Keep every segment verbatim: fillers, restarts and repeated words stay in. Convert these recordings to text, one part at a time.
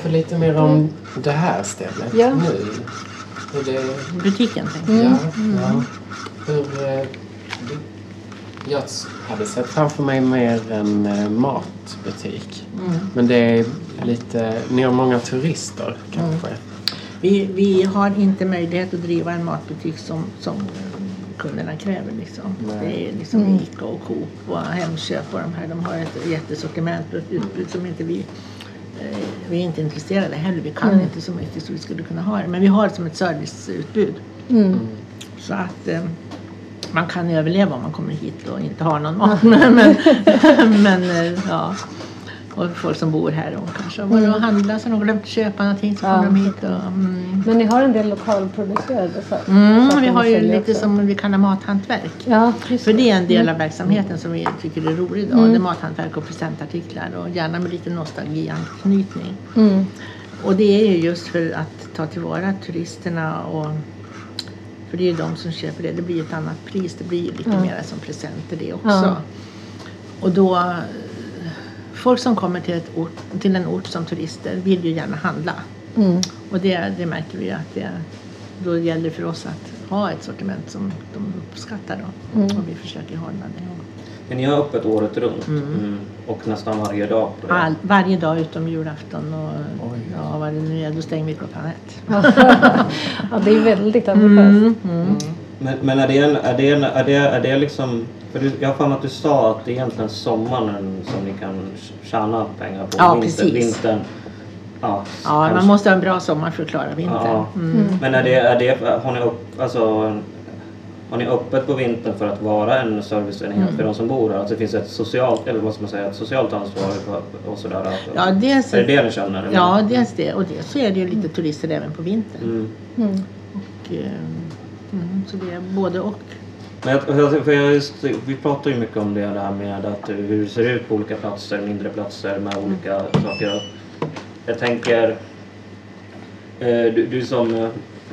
berätta lite mer om det här stället ja. nu. Hur det... Butiken, tänkte jag. jag. Ja, mm. ja. Hur... Eh, jag hade sett framför mig mer en eh, matbutik. Mm. Men det är lite... Ni har många turister, kanske. Mm. Vi, vi har inte möjlighet att driva en matbutik som, som kunderna kräver. Liksom. Det är liksom mm. Ica och Coop och Hemköp och de här. De har ett jättesortiment och ett utbud som inte vi... Eh, vi är inte intresserade heller. Vi kan mm. inte så mycket så vi skulle kunna ha det. Men vi har det som ett serviceutbud. Mm. Så att... Eh, man kan överleva om man kommer hit och inte har någon mat. men, men ja. Och folk som bor här och kanske har varit och handlat så de har glömt köpa någonting så kommer ja. de hit. Och, mm. Men ni har en del lokalproducerade för, mm, vi har ju lite också. Som vi kallar mathantverk. Ja, för det är en del av verksamheten som vi tycker är rolig. Då. Mm. Det är mathantverk och presentartiklar och gärna med lite nostalgianknytning. Mm. Och det är ju just för att ta tillvara turisterna och för det är ju de som köper det. Det blir ett annat pris. Det blir ju lite mm. mer som presenter det också. Ja. Och då... Folk som kommer till, ett ort, till en ort som turister vill ju gärna handla. Mm. Och det, det märker vi att det, då gäller det för oss att ha ett sortiment som de uppskattar. Då. Mm. Och vi försöker hålla det. Men ni har öppet året runt mm. Mm. och nästan varje dag? På det. All, varje dag utom julafton och ja, vad det nu är, då stänger vi klockan ett. Ja, det är väldigt ambitiöst. Mm. Mm. Men, men är, det en, är, det en, är, det, är det liksom... För du, jag har för mig att du sa att det är egentligen sommaren som ni kan tjäna pengar på. Ja, vinter, precis. Vintern. Ja, ja man måste ha en bra sommar för att klara vintern. Ja. Mm. Men är det, är det, har, ni upp, alltså, har ni öppet på vintern för att vara en serviceenhet mm. för de som bor där? Alltså det finns ett socialt, eller vad ska man säga, ett socialt ansvar och sådär. Alltså. Ja, dels, är det det ni känner? Eller? Ja, dels det. Och dels så är det ju lite turister även på vintern. Mm. Mm. Och, mm, så det är både och. Men jag, för jag just, vi pratar ju mycket om det där med att hur det ser ut på olika platser, mindre platser med olika mm. saker. Jag tänker, eh, du, du som eh,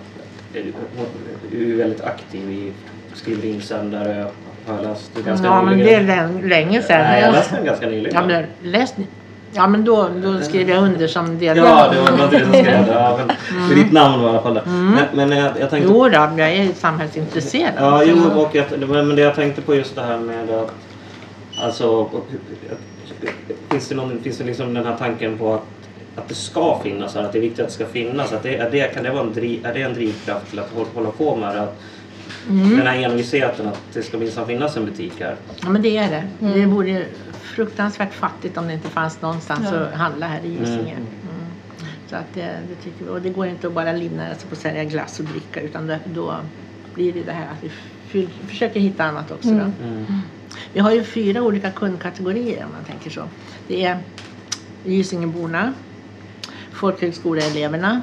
är väldigt aktiv i skriver insändare, har jag läst ganska ja, nyligen. Ja, men det är länge sedan. Nej, jag läste den ganska nyligen. Ja, men läst Ja, men då, då skrev jag under som del. Ja, det var inte det som skrev det. Ja, men mm. det är ditt namn var i alla fall. Mm. Men, men jag, jag tänkte... Jo då, jag är samhällsintresserad. Ja, jo, och jag, men det jag tänkte på just det här med att... Alltså, finns det, någon, finns det liksom den här tanken på att, att det ska finnas här, att det är viktigt att det ska finnas? Att det, är, det, kan det vara en, driv, är det en drivkraft till att hålla på med det? Att, mm. Den här envisheten att det ska minst finnas en butik här. Ja, men det är det. Mm. Det vore fruktansvärt fattigt om det inte fanns någonstans ja. att handla här i Gysinge. Mm. Mm. Så att det, det tycker vi. Och det går inte att bara livnära sig på att sälja glass och dricka, utan det, då blir det det här att vi fyr, försöker hitta annat också. Mm. Då. Mm. Vi har ju fyra olika kundkategorier om man tänker så. Det är Gysingeborna, folkhögskoleeleverna,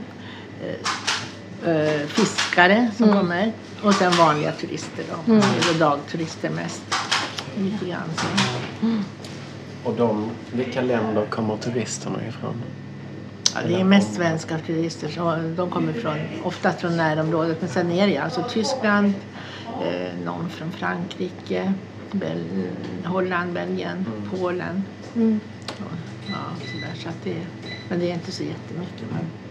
äh, äh, fiskare som mm. kommer och sen vanliga turister då. Mm. Eller dagturister mest. Lite grann. Mm. Och de, vilka länder kommer turisterna ifrån? Ja, det är mest svenska turister. Så de kommer från, oftast från närområdet. Men sen är det alltså Tyskland, eh, någon från Frankrike, Bel, Holland, Belgien, mm. Polen. Mm. Ja, sådär, så att det, men det är inte så jättemycket. Men